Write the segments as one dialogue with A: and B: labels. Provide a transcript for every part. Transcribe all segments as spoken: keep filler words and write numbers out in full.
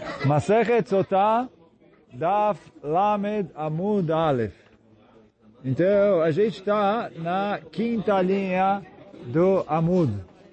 A: Masechet Sotah, Daf Lamed Amud Aleph. Então, a gente está na quinta linha do Amud.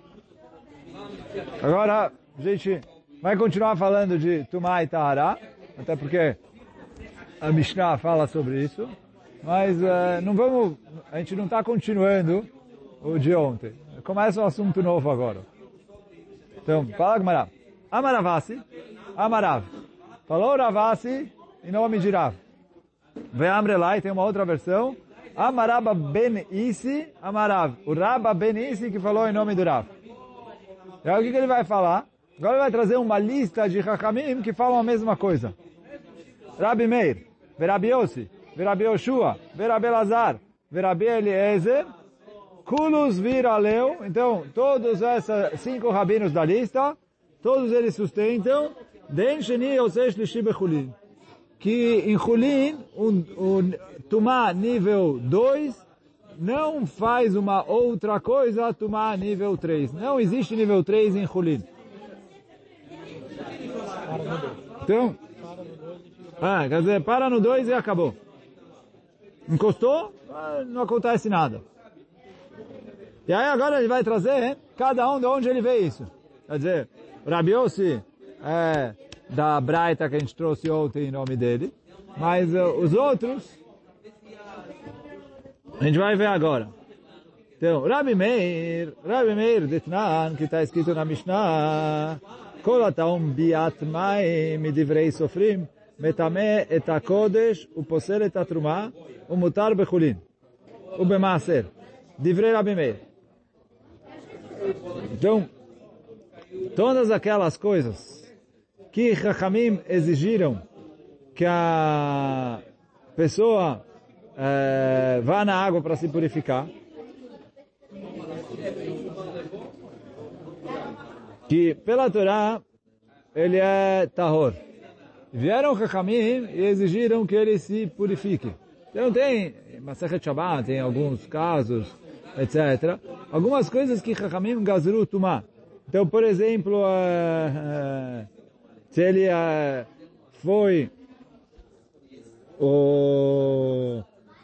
A: Agora, a gente vai continuar falando de Tumá e Tahara, até porque a Mishnah fala sobre isso, mas uh, não vamos, a gente não está continuando o de ontem. Começa um assunto novo agora. Então, fala Gemara. Amaravasi, Amarav. Falou Ravasi em nome de Rav. Ve'amrelai, tem uma outra versão. Amaraba ben Isi, Amarav. O Rabba ben Isi que falou em nome do Rav. E aí o que, que ele vai falar? Agora ele vai trazer uma lista de Chachamim que falam a mesma coisa. Rabi Meir, Verabi Yossi, Verabi Yoshua, Verabi Elazar, Verabi Eliezer, Kulus Viraleu. Então, todos esses cinco rabinos da lista, todos eles sustentam Den Sheni Yosei Shlishi Bechulin, que em Chulin, o um, um, Tumá nível dois não faz uma outra coisa Tumá nível três. Não existe nível três em Chulin. Então, ah, quer dizer, para no dois e acabou. Encostou, não acontece nada. E aí agora ele vai trazer hein, cada um de onde ele vê isso. Quer dizer, Rabi Yossi é da Braita que a gente trouxe ontem em nome dele, mas uh, os outros a gente vai ver agora. Então, Rabi Meir, Rabi Meir Detnan, que está escrito na Mishnah, Kol ataum biat maim midivrei sofrim, metame et hakodesh, uposel et hatruma, umutar bechulin, ubemaser. Divrei Rabi Meir. Então, todas aquelas coisas que Chachamim exigiram que a pessoa é, vá na água para se purificar, que pela Torá ele é tahor. Vieram Chachamim e exigiram que ele se purifique. Então tem, Masechet Shabbat, tem alguns casos, etcétera. Algumas coisas que Chachamim gazru tumá. Então, por exemplo, uh, uh, se ele uh, foi o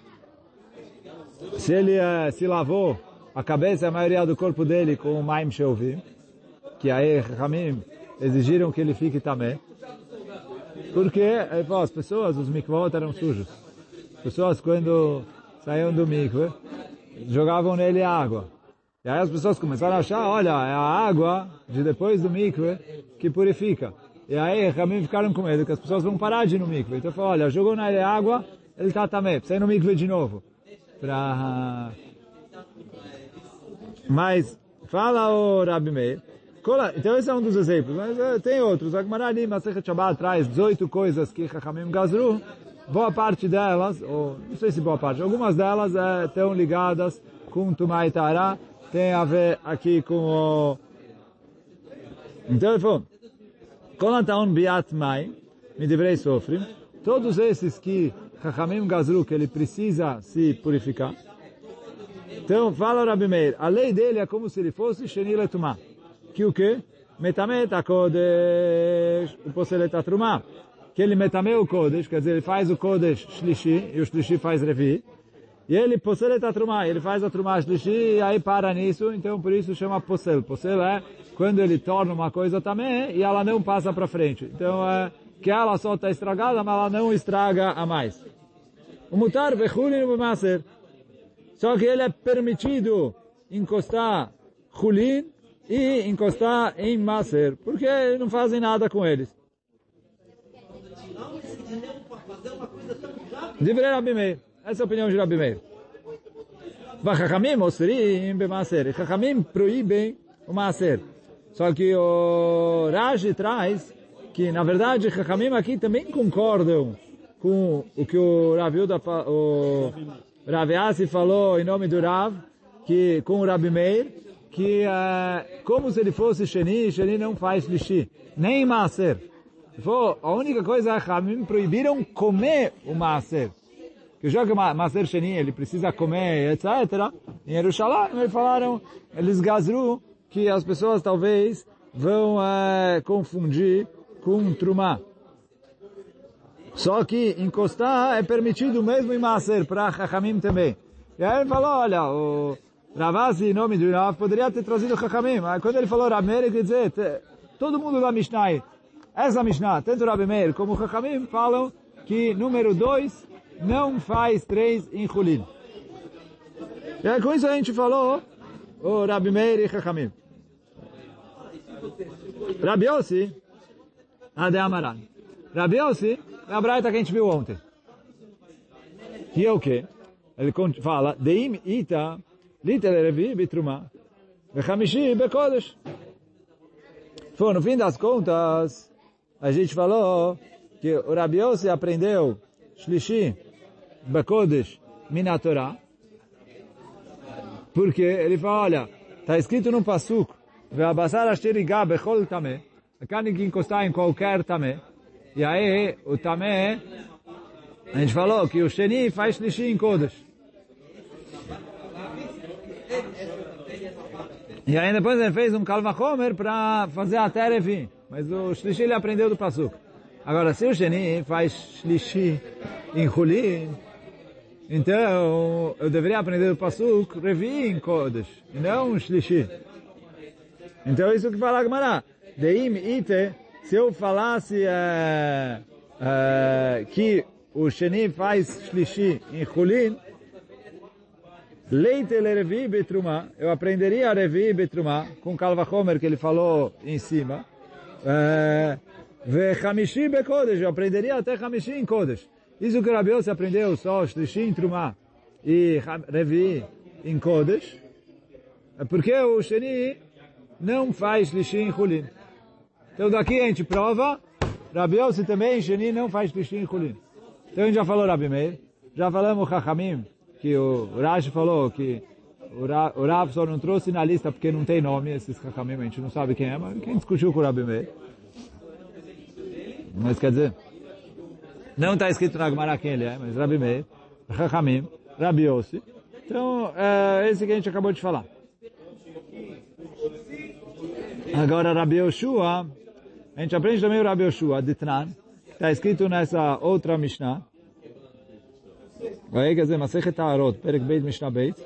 A: se ele uh, se lavou a cabeça e a maioria do corpo dele com o Maim Sheovim, que aí Chachamim exigiram que ele fique também, porque ele falou, as pessoas, os mikvot eram sujos. As pessoas quando saíam do mikve jogavam nele água. E aí as pessoas começaram a achar, olha, é a água de depois do mikve que purifica. E aí também ficaram com medo que as pessoas vão parar de ir no mikve. Então falou, olha, jogou nele água, ele está também, precisa ir no mikve de novo. Pra... Mas, fala o Rabi Meir. Então esse é um dos exemplos, mas uh, tem outros. A Gemara ali, Masechet Shabbat, traz dezoito coisas que Chachamim gazru. Boa parte delas, ou não sei se boa parte, algumas delas uh, estão ligadas com Tumá e Tahara. Tem a ver aqui com o... Então ele falou, Kolataon biat mai, midivrei sofrim, todos esses que Chachamim gazru, que ele precisa se purificar. Então fala o Rabi Meir, a lei dele é como se ele fosse Sheni letumá. Que o quê? Metamet ha-kodesh, o poselet ha-trumá. Que ele metame o kodesh, quer dizer, ele faz o kodesh shlishi, e o shlishi faz revi. E ele poselet ha-trumá, ele faz a trumá shlishi, e aí para nisso, então por isso chama posel. Posel é quando ele torna uma coisa também, e ela não passa para frente. Então é que ela só está estragada, mas ela não estraga a mais. O mutar bechulin ubemaser. Só que ele é permitido encostar chulin, e encostar em Maser, porque não fazem nada com eles. Divrei Rabi Meir. Essa é a opinião de Rabi Meir. Chachamim osrim b'Maser. Chachamim proíbem o Maser. Só que o Rashi traz que, na verdade, Chachamim aqui também concordam com o que o Rav Yuda, o Rav Yassi falou em nome do Rav, que com o Rabi Meir, que uh, como se ele fosse Sheni, Sheni não faz Lishi, nem Maaser. A única coisa é que Chachamim proibiram comer o Maaser. Que já que o Maaser Sheni ele precisa comer, etcétera. Em Yerushalayim eles falaram, eles gazru, que as pessoas talvez vão uh, confundir com trumá. Só que encostar é permitido mesmo em Maaser, para Chachamim também. E aí ele falou, olha, o Ravasi, em nome do Rav, poderia ter trazido Chachamim. Mas quando ele falou Rabi Meir, ele quer dizer, todo mundo da Mishnah, essa Mishnah, tanto Rabi Meir como o Chachamim, falam que número dois não faz três em Chulin. E aí com isso a gente falou o Rabi Meir e Chachamim. Rabi Yossi, Ade Amaran. Rabi Yossi, é a braita que a gente viu ontem. Que é o quê? Ele fala, Deim ita, liter revi bitruma, vechamishi bekodesh. Foi, no fim das contas, a gente falou que o Rabi Yossi aprendeu shlishi bekodesh minatorá, porque ele fala, olha, está escrito no pasuk, ve'abasar asher igah bechol tameh, a carne que encostar em qualquer tameh. E aí, o tameh, a gente falou que o Sheni faz Shlishi em Kodesh. E aí depois ele fez um Kalvachomer para fazer até Revi. Mas o Shlishi ele aprendeu do Pasuk. Agora, se o Sheni faz Shlishi em Chulin, então eu deveria aprender do Pasuk Revi em Kodesh, e não Shlishi. Então isso que fala a Gemara. Deim ite, se eu falasse é, é, que o Sheni faz Shlishi em Chulin, Leite le Revi betruma, eu aprenderia a Revi betruma, com Kalvachomer que ele falou em cima, Ve Chamishi bekodesh, eu aprenderia até Chamishi em Kodesh. Isso que o Rabi Yossi aprendeu só Shlishi em Truma e Revi em Kodesh, é porque o Sheni não faz Shlishi em Chulin. Então daqui a gente prova, Rabi Yossi também, Sheni não faz Shlishi em Chulin. Então a gente já falou Rabi Meir, já falamos Chachamim, que o Rashi falou que o Rav, o Rav só não trouxe na lista porque não tem nome, esses Chachamim, a gente não sabe quem é, mas quem discutiu com o Rabi Meir. Mas quer dizer, não está escrito na Gemara quem ele é, mas Rabi Meir, Chachamim, Rabi Yossi. Então, é esse que a gente acabou de falar. Agora, Rabi Yoshua, a gente aprende também o Rabi Yoshua, de Tnan, que está escrito nessa outra Mishnah. Aí, quer dizer, Masechet Ha'arot, Perek Beit Mishnah Beit.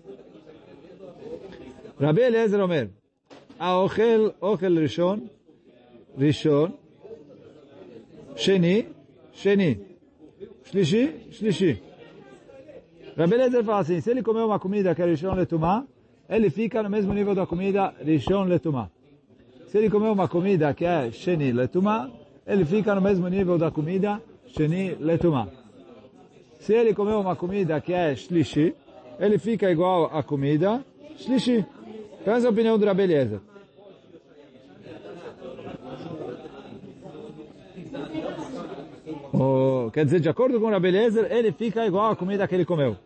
A: Rabi Eliezer Omer, Aochel, Ochel Rishon, Rishon, Sheni, Sheni, Shlishi, Shlishi. Rabi Eliezer fala assim, se ele comer uma comida que é Rishon Letumá, ele fica no mesmo nível da comida Rishon Letumá. Se ele comer uma comida que é Sheni Letumá, ele fica no mesmo nível da comida Sheni Letumá. Se ele comer uma comida que é Shlishi, ele fica igual à comida Shlishi. Então essa é a opinião do Rabi Eliezer. Oh, quer dizer, de acordo com o Rabi Eliezer, ele fica igual à comida que ele comeu.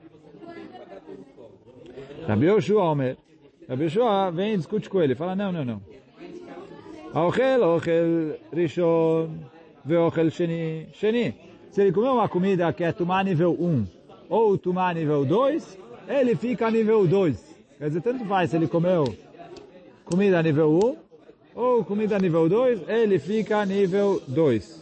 A: Rabi Yoshua Omer, Rabi Yoshua vem e discute com ele, fala, não, não, não. Aochel, Ochel Rishon, Veochel Sheni, Sheni. Se ele comer uma comida que é Tumá nível um ou Tumá nível dois, ele fica nível dois. Quer dizer, tanto faz se ele comeu comida nível um ou comida nível dois, ele fica nível dois.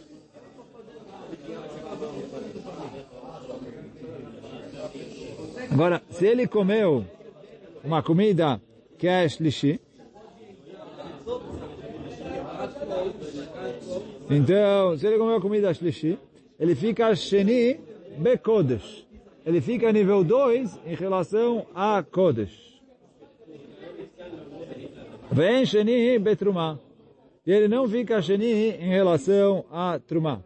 A: Agora, se ele comeu uma comida que é Shlishi, então, se ele comeu comida Shlishi, ele fica Sheni Bekodesh. Ele fica nível dois em relação a Kodesh. Vem Sheni Betrumá. E ele não fica Sheni em relação a Trumá.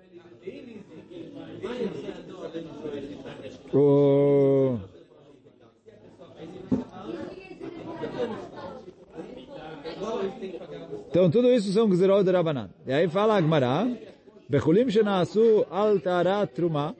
A: O... Então, tudo isso são Gzerot de Rabanan. E aí fala a Gemara, Bechulim shenasu al tarat truma,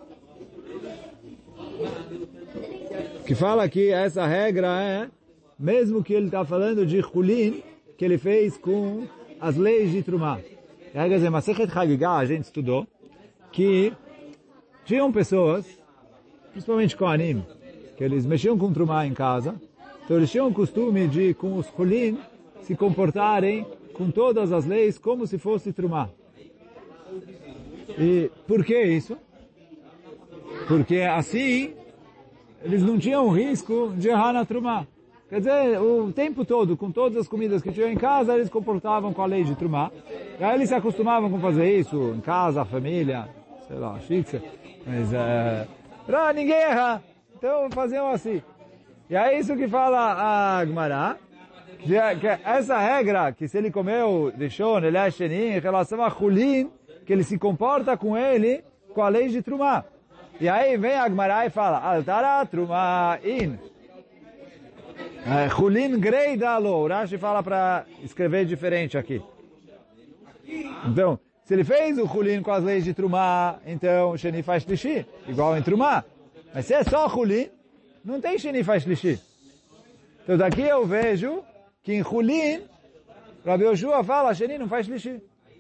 A: que fala que essa regra é, mesmo que ele está falando de Chulin, que ele fez com as leis de Trumá. Quer dizer, Masechet Hagigah, a gente estudou, que tinham pessoas, principalmente Kohanim, que eles mexiam com Trumá em casa, então eles tinham o costume de, com os Chulin, se comportarem com todas as leis como se fosse Trumá. E por que isso? Porque assim, eles não tinham risco de errar na Trumá. Quer dizer, o tempo todo, com todas as comidas que tinham em casa, eles comportavam com a lei de Trumá. E aí eles se acostumavam com fazer isso em casa, a família, sei lá, shitza. Mas, é, pra ninguém errar. Então faziam assim. E é isso que fala a Gemara, que essa regra, que se ele comeu Rishon, ele é Sheni, em relação a Chulin, que ele se comporta com ele, com a lei de Trumá. E aí vem a Gemara e fala, Altara Trumá in. Chulin grei dalo. O Rashi fala para escrever diferente aqui. Então, se ele fez o Chulin com as leis de Trumá, então o Sheni faz Shlishi, igual em Trumá. Mas se é só Chulin, não tem Sheni faz Shlishi. Então daqui eu vejo que em Chulin, Rabi Yoshua fala, Sheni não faz Shlishi.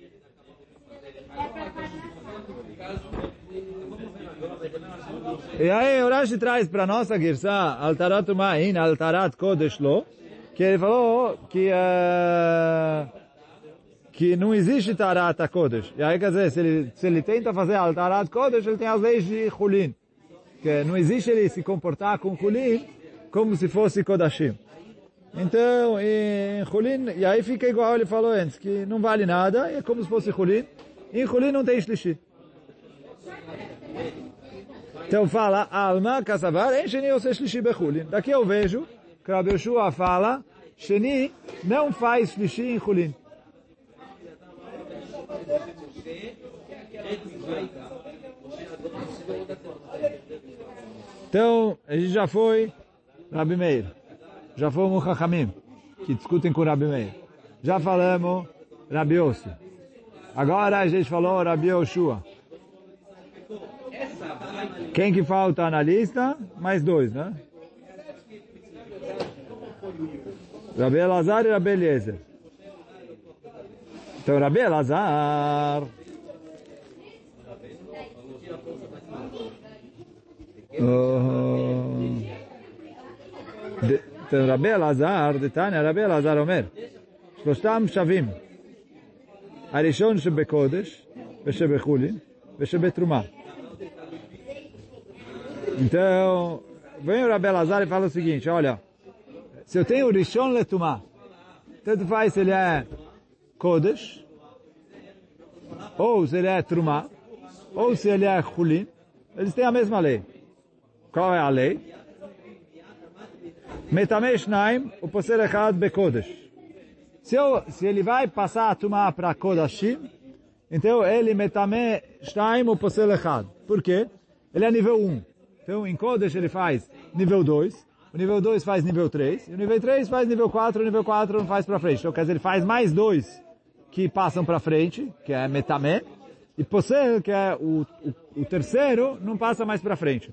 A: E aí o Rashi traz para nossa Girsá, Altarat Ma'in, Altarat Kodesh Lo, que ele falou que, uh, que não existe Tarat Kodesh. E aí quer dizer, se ele, se ele tenta fazer Altarat Kodesh, ele tem as leis de Chulin. Que não existe ele se comportar com Chulin como se fosse Kodashim. Então, em Chulin, e aí fica igual ele falou antes, que não vale nada, é como se fosse Chulin. Em Chulin não tem Shlishi. Então fala, Alma, Kassavar, em Sheni ou Shlishi Bechulin. Daqui eu vejo que Rabi Yoshua fala, Sheni não faz Shlishi em Chulin. Então, a gente já foi Rabi Meir. Já fomos Chachamim, que discutem com Rabi Meir. Já falamos Rabi Yossi. Agora a gente falou Rabi Yoshua. Quem que falta na lista? Mais dois, né? Rabi Elazar e Rabi Eliezer. Então, Rabi Elazar... Uh, de, então, Rabi Elazar, de Tânia, Rabi Elazar Omer, שלושתם שווים. הראשון שבקודש, ושבחולין, ושבתרומה. Então, vem o Rabi Elazar e fala o seguinte, olha, se eu tenho o Rishon Letumá, tanto faz se ele é Kodesh, ou se ele é Trumá, ou se ele é Chulin, eles têm a mesma lei. Qual é a lei? Metamei Shnaim, o Poser Echad Bekodesh. Se, se ele vai passar a Tumá para Kodashim, então ele Metamei Shnaim, o Poser Echad. Por quê? Ele é nível um. Então, em Kodesh ele faz nível dois, o nível dois faz nível três, e o nível três faz nível quatro, o nível quatro não faz para frente. Então, quer dizer, ele faz mais dois que passam para frente, que é Metamé, e Poser, que é o, o, o terceiro, não passa mais para frente.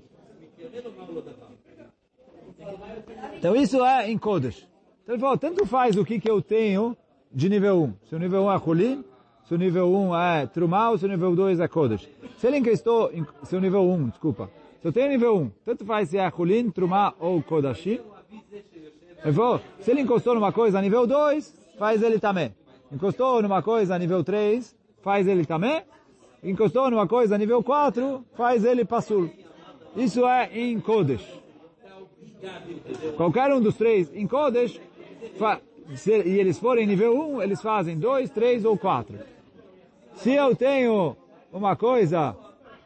A: Então, isso é em Kodesh. Então, ele falou, tanto faz o que, que eu tenho de nível um. Se o nível um é Chulin, se o nível um é Trumá, ou se o nível dois é Kodesh. Se ele encostou, se o nível um, desculpa, se eu tenho nível um, tanto faz se é Chulin, Trumá ou Kodashim. Se ele encostou numa coisa a nível dois, faz ele também. Encostou numa coisa a nível três, faz ele também. Encostou numa coisa a nível quatro, faz ele passul. Isso é em Kodesh. Qualquer um dos três em Kodesh, se, e eles forem nível um, eles fazem dois, três ou quatro. Se eu tenho uma coisa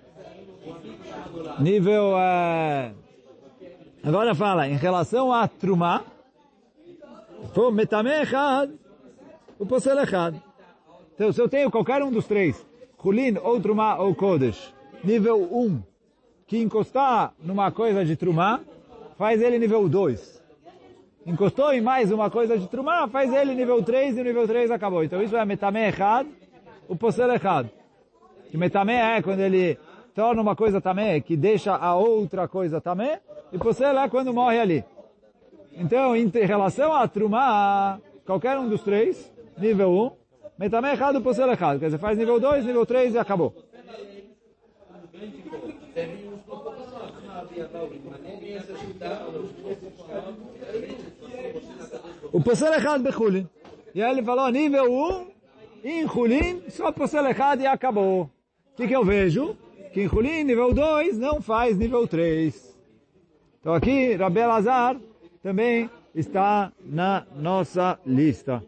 A: nível... Uh, agora fala, em relação a Trumá, for Metamei Echad, o Poser Echad. Então, se eu tenho qualquer um dos três, Chulin, ou Trumá, ou Kodesh, nível um, que encostar numa coisa de Trumá, faz ele nível dois. Encostou em mais uma coisa de Trumá, faz ele nível três, e o nível três acabou. Então, isso é Metamei Echad, o Poser Echad. Que Metamei é quando ele torna uma coisa também, que deixa a outra coisa também, e Poser é quando morre ali. Então, em relação a Trumá, qualquer um dos três, nível um, Metamei Echad, o Poser Echad. Quer dizer, faz nível dois, nível três e acabou. O Poser Echad Bechulin. E aí ele falou, nível um, em Chulin, só Poser Echad e acabou. que, que eu vejo? Que em Hulin, nível dois, não faz nível três. Então aqui, Rabi Elazar também está na nossa lista.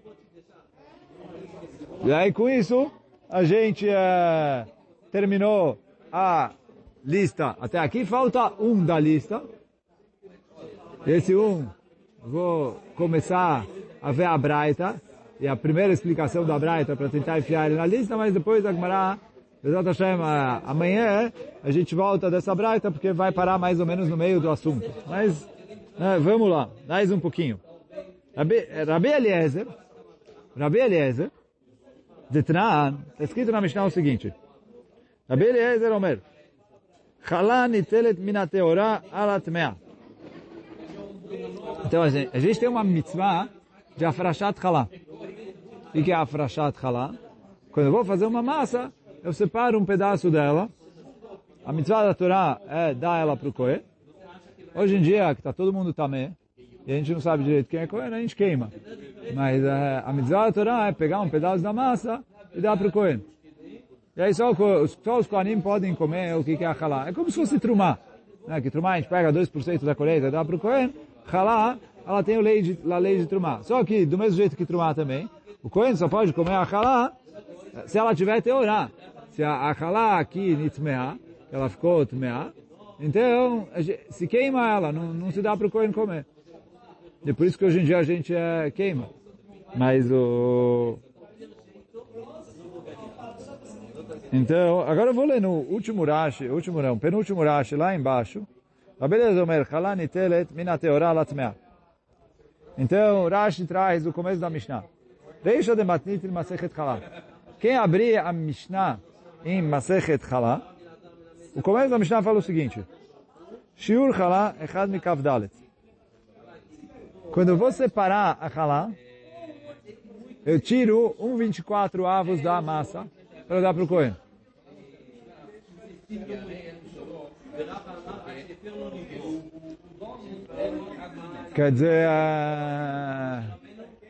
A: E aí com isso, a gente é, terminou a lista até aqui. Falta um da lista. Esse um, vou começar a ver a Braita. E a primeira explicação da Braita para tentar enfiar ele na lista, mas depois a Gemara, Bezat Hashem, amanhã a gente volta dessa Braita porque vai parar mais ou menos no meio do assunto. Mas né, vamos lá, mais um pouquinho. Rabi, Rabi Eliezer, Rabi Eliezer, de Tran, está escrito na Mishnah o seguinte. Rabi Eliezer Omer, Chalá nitelet min hateorá al hatmeá. Então a gente, a gente tem uma mitzvah de afrashat chalá. O que é afrashat chalá? Quando eu vou fazer uma massa, eu separo um pedaço dela. A mitzvah da Torá é dar ela para o Kohen. Hoje em dia, que está todo mundo tamé, e a gente não sabe direito quem é Kohen, a gente queima. Mas é, a mitzvah da Torá é pegar um pedaço da massa e dar para o Kohen. E aí só, só os Kohanim podem comer o que é a chalá. É como se fosse trumá. Né? Que trumá a gente pega dois por cento da colheita e dá para o Kohen. Chalá, ela tem a lei de, a lei de trumá. Só que, do mesmo jeito que trumá também, o Kohen só pode comer a chalá se ela tiver teorá. Se a chalá aqui nitmeá, ela ficou tmeá, então se queima ela, não, não se dá para o Kohen comer. E por isso que hoje em dia a gente é, queima. Mas o... Então, agora eu vou ler no último Rashi, último não, penúltimo Rashi, lá embaixo. Beleza, Omer, chalá nitelet min hateorá latmeá. Então, Rashi traz o começo da Mishnah. Reisha de matnit in Masechet Chalá. Quem abrir a Mishnah em Masechet Chalá, o começo da Mishnah fala o seguinte. Shiur Chalá echad mikav dalet. Quando eu vou separar a Chalá, eu tiro um vinte e quatro avos da massa para dar para o Kohen. Quer dizer... Uh...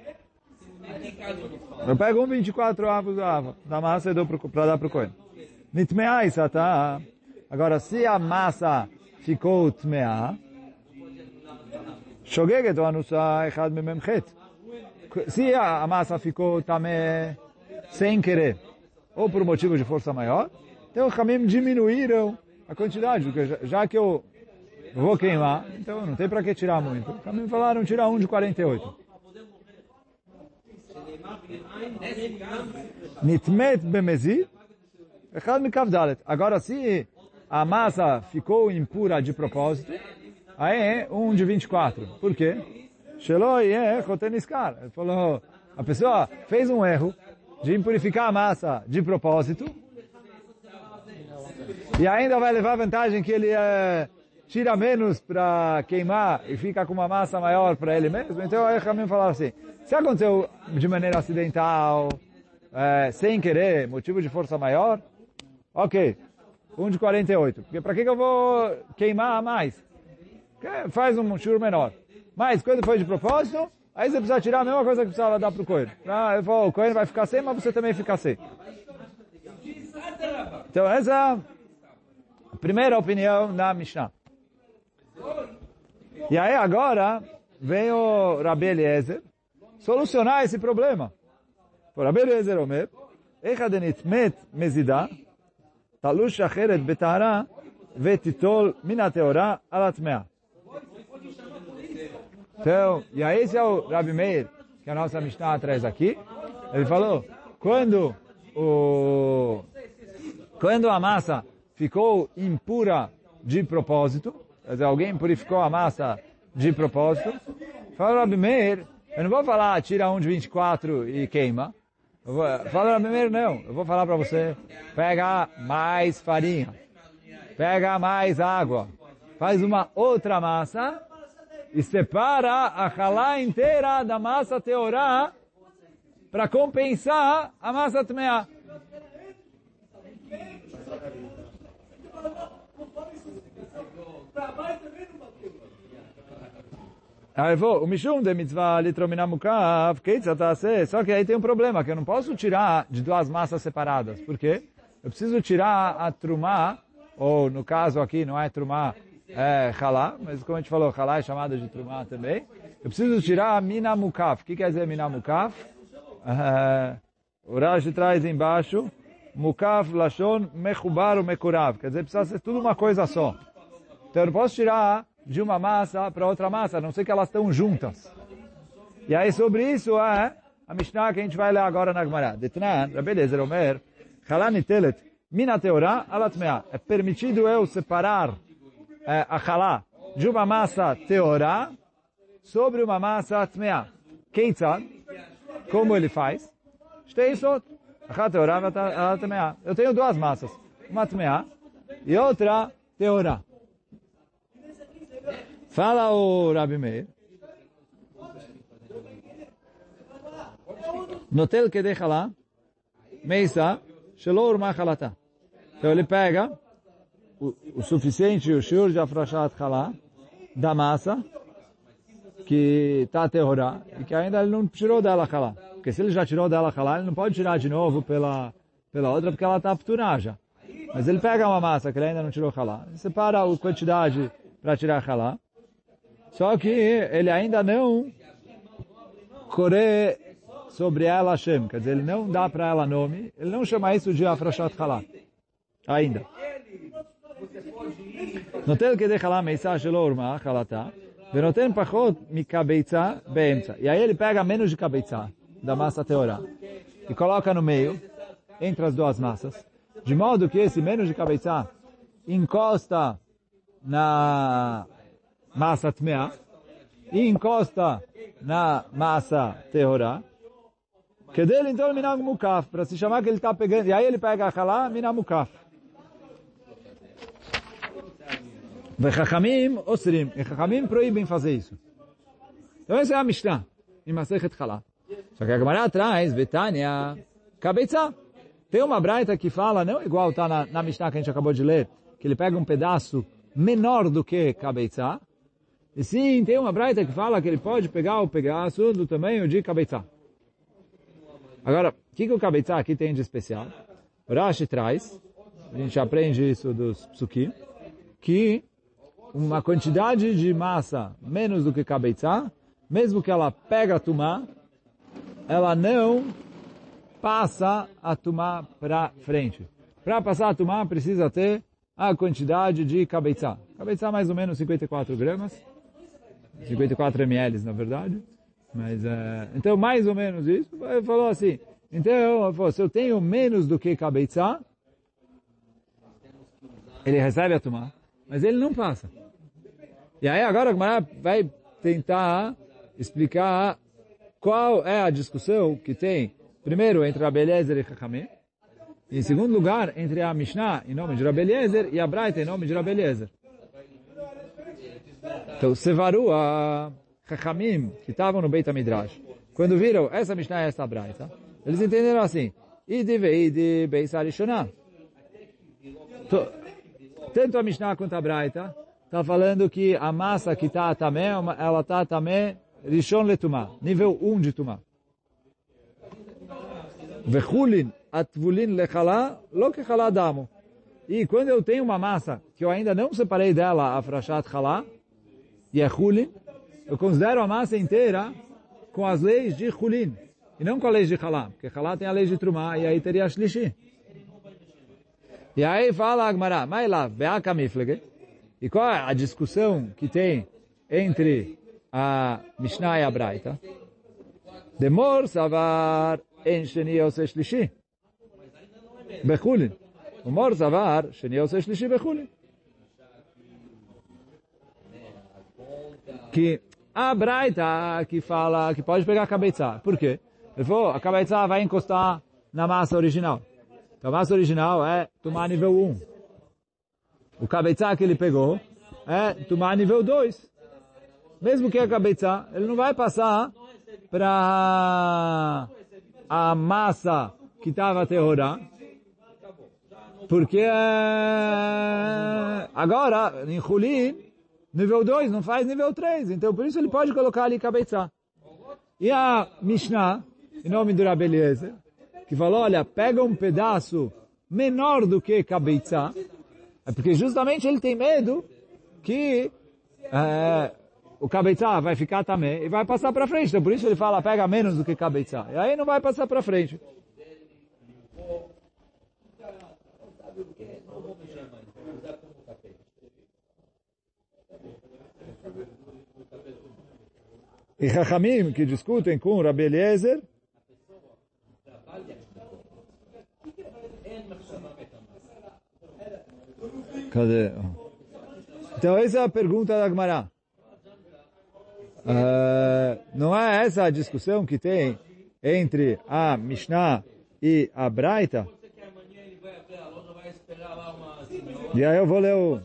A: Eu pego um vinte e quatro avos da massa e dou para dar para o Kohen. Nitmeá isso, tá? Agora, se a massa ficou tmeá, shogeget o anusa echad mememchet. Se a massa ficou tamé sem querer, ou por motivo de força maior, então os Hamim diminuíram a quantidade, porque já, já que eu vou queimar, então não tem para que tirar muito. Os Hamim falaram tirar um de quarenta e oito. Nitmet bemezi, echad mikav dalet. Agora, se a massa ficou impura de propósito, aí é um de vinte e quatro. Por quê? Sheloi é choteniskar. Ele falou, a pessoa fez um erro de impurificar a massa de propósito e ainda vai levar vantagem que ele é, tira menos para queimar e fica com uma massa maior para ele mesmo. Então aí Ramim falava assim, se aconteceu de maneira acidental, é, sem querer, motivo de força maior, ok, um de quarenta e oito. Porque para que, que eu vou queimar a mais? Porque faz um shur menor. Mas quando foi de propósito, aí você precisa tirar a mesma coisa que precisava dar para o Kohen. Ah, eu falo, o Kohen vai ficar sem, mas você também fica sem. Então essa é a primeira opinião da Mishnah. E aí agora vem o Rabi Eliezer solucionar esse problema. O Rabi Eliezer Omer, Echad nitmet mezida, talush acheret betahara, vetitol min hateorá al hatmeá. Então, e aí esse é o Rabi Meir, que a nossa Mishnah traz aqui. Ele falou, quando o quando a massa ficou impura de propósito, quer dizer, alguém purificou a massa de propósito, fala Rabi Meir, eu não vou falar tira um de vinte e quatro e queima. Eu vou, fala Rabi Meir, não. Eu vou falar para você, pega mais farinha, pega mais água, faz uma outra massa e separa a chalá inteira da massa teorá para compensar a massa tmeá. Aí vou, o mishum de mitzvah litrominamukav, só que aí tem um problema, que eu não posso tirar de duas massas separadas. Por quê? eu preciso tirar a trumá, ou no caso aqui não é trumá, é halá, mas como a gente falou, halá é chamado de trumá também. Eu preciso tirar a mina mukaf. O que quer dizer mina mukaf? Uh, o Rashi traz embaixo, mukaf lashon mechubar ou mekurav. Quer dizer, precisa ser tudo uma coisa só. Então eu não posso tirar de uma massa para outra massa, a não ser que elas estão juntas. E aí sobre isso é a Mishnah que a gente vai ler agora na Gemara. Detnan, Rabbi Eliezer Omer, halá nitelet mina teorá alatmea. É permitido eu separar é, a halá de uma massa teorá sobre uma massa tmeá. Keitzad, como ele faz? Shtei isot. Achá teorá e tmeá. Eu tenho duas massas. Uma tmeá e outra teorá. Fala o Rabi Meir. Notel que deixa lá, meisa, shelo urma halata. Então ele pega o, o suficiente, o shiur de afrashat halá, da massa, que está teorá, e que ainda ele não tirou dela halá. Porque se ele já tirou dela halá, ele não pode tirar de novo pela, pela outra, porque ela está pturá já. Mas ele pega uma massa que ele ainda não tirou halá, separa a quantidade para tirar halá, só que ele ainda não corre sobre ela Hashem, quer dizer, ele não dá para ela nome, ele não chama isso de afrashat halá, ainda. Notel que deixa lá meisa shelo urma halata, venoten pachot mikabeitza beemtza. E aí ele pega menos de cabeitza da massa teorá e coloca no meio, entre as duas massas, de modo que esse menos de cabeitza encosta na massa tmeá e encosta na massa teorá, que dele então minag mukaf, para se chamar que ele está pegando, e aí ele pega a halá, minag mukaf. Vechachamim osrim, e chachamim proíbem fazer isso. Então essa é a Mishnah, em Masechet Halá. Só que a Gemara traz, Betânia, cabeça. Tem uma braita que fala, não igual está na, na Mishnah que a gente acabou de ler, que ele pega um pedaço menor do que cabeça. E sim, tem uma braita que fala que ele pode pegar o pedaço do tamanho de cabeça. Agora, o que, que o cabeça aqui tem de especial? O Rashi traz, a gente aprende isso dos psukim, que uma quantidade de massa menos do que cabeça, mesmo que ela pega a tumá, ela não passa a tumá para frente. Para passar a tumá precisa ter a quantidade de cabeça. Cabeça mais ou menos cinquenta e quatro gramas, cinquenta e quatro mililitros na verdade. Mas, uh, então, mais ou menos isso. Ele falou assim, então, falou, se eu tenho menos do que cabeça, ele recebe a tumá, mas ele não passa. E aí agora a Gemara vai tentar explicar qual é a discussão que tem, primeiro, entre Rabbi Eliezer e Chachamim, e em segundo lugar, entre a Mishnah, em nome de Rabbi Eliezer, e a Braita, em nome de Rabbi Eliezer. Então, Sevaru, a Chachamim, que estavam no Beit HaMidrash, quando viram essa Mishnah e essa Braita, eles entenderam assim, Idi ve'idi beis harishonah. Tanto a Mishnah quanto a Braita está falando que a massa que está tamé, ela está tamé rishon letumá, nível um de tumá. Vechulin atvulin lechalá, lo kechalá damo. E quando eu tenho uma massa que eu ainda não separei dela a frashat chalá, e é chulin, eu considero a massa inteira com as leis de chulin, e não com a lei de chalá, porque chalá tem a lei de trumá, e aí teria shlishi. E aí fala a Gemara, mas lá, be'aka miflege. E qual é a discussão que tem entre a Mishnah e a Braita? Demor savar en sheni yoseh shlishi bechulin. Umor savar sheni yoseh shlishi bechulin. Que a Braita que fala que pode pegar a cabeça. Por quê? Ele falou, a cabeça vai encostar na massa original. Então a massa original é tomar nível um. O cabeça que ele pegou é tomar nível dois. Mesmo que a cabeça, ele não vai passar para a massa que estava teorá. Porque agora, em Chulin, nível dois não faz nível três. Então por isso ele pode colocar ali cabeça. E a Mishnah, em nome do Rabbi Eliezer, que falou, olha, pega um pedaço menor do que Kabeitza, é porque justamente ele tem medo que é, o Kabeitza vai ficar também e vai passar para frente. Então por isso ele fala, pega menos do que Kabeitza. E aí não vai passar para frente. E Chachamim que discutem com Rabi Eliezer, cadê? Então essa é a pergunta da Gemara. Uh, não é essa a discussão que tem entre a Mishnah e a Braita? E aí eu vou ler o,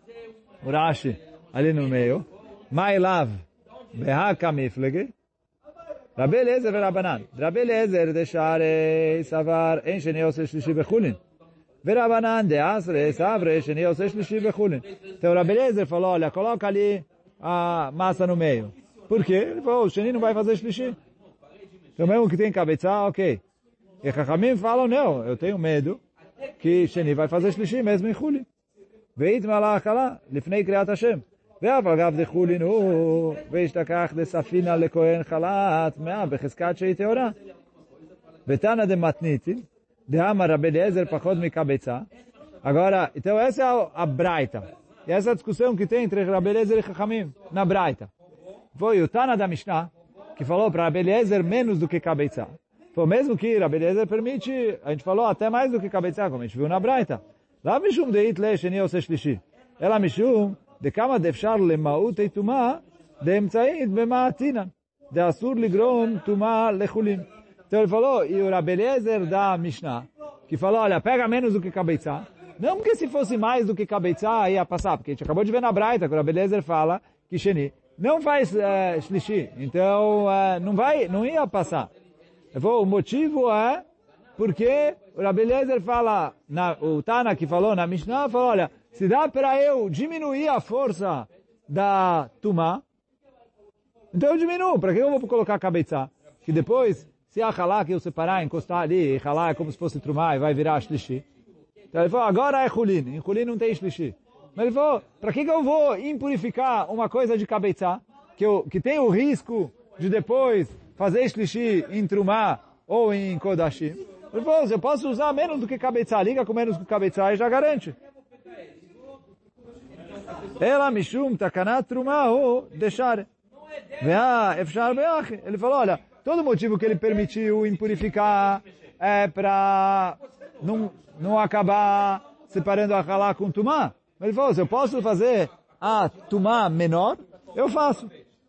A: o Rashi ali no meio. Mailav Behaka Miflege Rabi Eliezer e Rabanan. Rabi Eliezer deixare savar en sheni ose shlishi bechulin. Verabanan de asre savre sheni ose shlishi bechulin. Então Rabi Eliezer falou, olha, coloca ali a massa no meio. Por quê? Ele falou, o sheni não vai fazer shlishi. Então mesmo que tem cabeça, ok. E Chachamim falam, não, eu tenho medo que sheni vai fazer shlishi mesmo em chulin. Veit malach ala, lifnei kriat Hashem. ואף אגב דחולין הוא, וישתכח דספינה לכהן חלת, מאה בחזקת שהיא טהורה. ותנא דמתניתין, דאמר רבי אליעזר פחות מקבצה. Agora, então essa é a Braita. E essa é a discussão que tem entre Rabi Eliezer e Chachamim, na Braita. Foi o Tana da Mishnah, que falou para Rabi Eliezer menos do que cabeça. Foi mesmo que Rabi Eliezer permite, a gente falou até mais do que cabeça, como a gente viu na Braita. Lá mishum deit le sheni ose shlishi. Ela mishum de kama defshar lemaut e tuma de emtzait bemaatina. De asur ligrom tuma lechulin. Então ele falou, e o Rabi Eliezer da Mishnah, que falou, olha, pega menos do que cabeça. Não porque se fosse mais do que cabeça ia passar, porque a gente acabou de ver na Braita, que o Rabi Eliezer fala que sheni não faz uh, shlishi, então uh, não vai, não ia passar. Vou, o motivo é porque o Rabi Eliezer fala, na, o Tana que falou na Mishnah, falou, olha, se dá para eu diminuir a força da Tumá, então eu diminuo, para que eu vou colocar a cabeça? Que depois, se a halá que eu separar, encostar ali, e halá é como se fosse Trumá e vai virar shlishi. Então ele falou, agora é chulin, em chulin não tem shlishi. Mas ele falou, para que, que eu vou impurificar uma coisa de cabeça, que, eu, que tem o risco de depois fazer shlishi em Trumá ou em Kodashim? Ele falou, eu posso usar menos do que cabeça, liga com menos do que cabeça e já garante. Ela mishum takanat Trumá ou deixar. Ele falou, olha, todo motivo que ele permitiu impurificar é para não, não acabar separando a halá com Tumá. Ele falou, se eu posso fazer a Tumá menor, eu faço.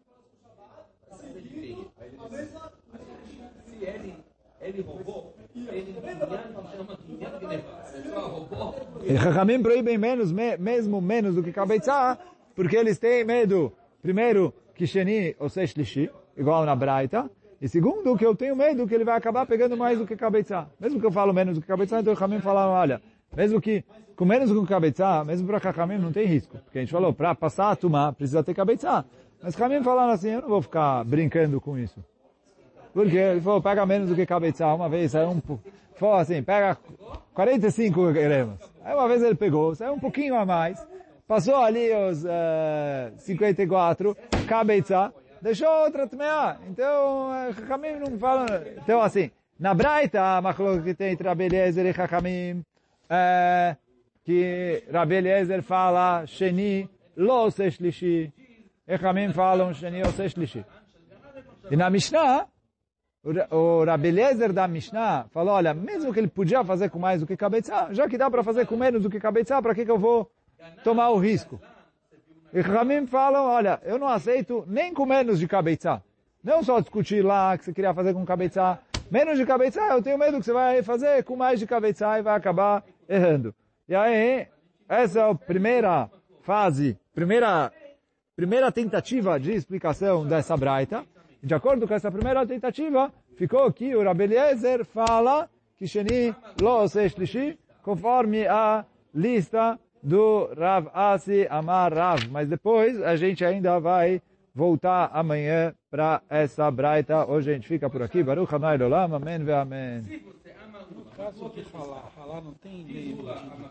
A: E Chachamim proíbem menos, mesmo menos do que cabeça, porque eles têm medo, primeiro, que sheni ou shlishi, igual na Braita, e segundo, que eu tenho medo que ele vai acabar pegando mais do que cabeça. Mesmo que eu falo menos do que cabeça, então Chachamim falaram, olha, mesmo que com menos do que cabeça, mesmo para Chachamim não tem risco, porque a gente falou, para passar a Tumá precisa ter cabeça. Mas Chachamim falaram assim, eu não vou ficar brincando com isso. Porque ele falou, pega menos do que cabeça, uma vez saiu um pouco, falou assim, pega quarenta e cinco gramas. Aí uma vez ele pegou, saiu um pouquinho a mais, passou ali os uh, cinquenta e quatro, cabeça, deixou outra tmeá. Então, Chachamim não fala. Então assim, na Braita, a machlok que tem entre Rabi Eliezer e Chachamim, é que Rabi Eliezer fala, sheni lo se shlishi, e Chachamim falam, sheni o se shlishi. E na Mishnah, o Rabi Eliezer da Mishnah falou, olha, mesmo que ele podia fazer com mais do que cabeça, já que dá para fazer com menos do que cabeça, para que que eu vou tomar o risco? E Chachamim falam, olha, eu não aceito nem com menos de cabeça. Não só discutir lá que você queria fazer com cabeça, menos de cabeça, eu tenho medo que você vai fazer com mais de cabeça e vai acabar errando. E aí, essa é a primeira fase, primeira, primeira tentativa de explicação dessa Braita. De acordo com essa primeira tentativa, ficou que o Rabi Eliezer fala que sheni lo se shlishi, conforme a lista do Rav Asi Amar Rav. Mas depois a gente ainda vai voltar amanhã para essa Braita. Hoje a gente fica por aqui. Baruch Hanai Olam. Amém ve amém.
B: caso de ralar, ralar não tem meio de